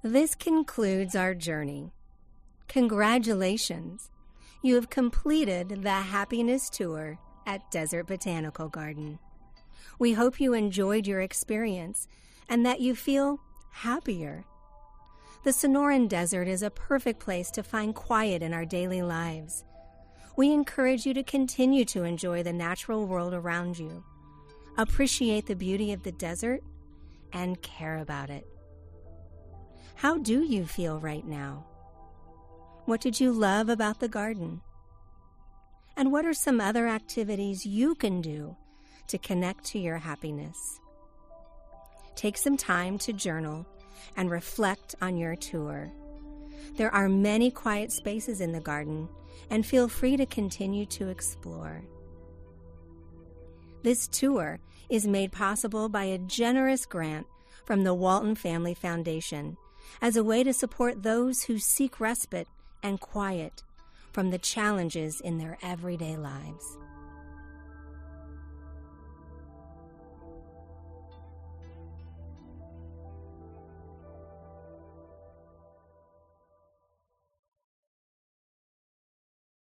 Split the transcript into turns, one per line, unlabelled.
This concludes our journey. Congratulations! You have completed the Happiness Tour at Desert Botanical Garden. We hope you enjoyed your experience and that you feel happier. The Sonoran Desert is a perfect place to find quiet in our daily lives. We encourage you to continue to enjoy the natural world around you, appreciate the beauty of the desert, and care about it. How do you feel right now? What did you love about the garden? And what are some other activities you can do to connect to your happiness? Take some time to journal and reflect on your tour. There are many quiet spaces in the garden, and feel free to continue to explore. This tour is made possible by a generous grant from the Walton Family Foundation as a way to support those who seek respite and quiet from the challenges in their everyday lives.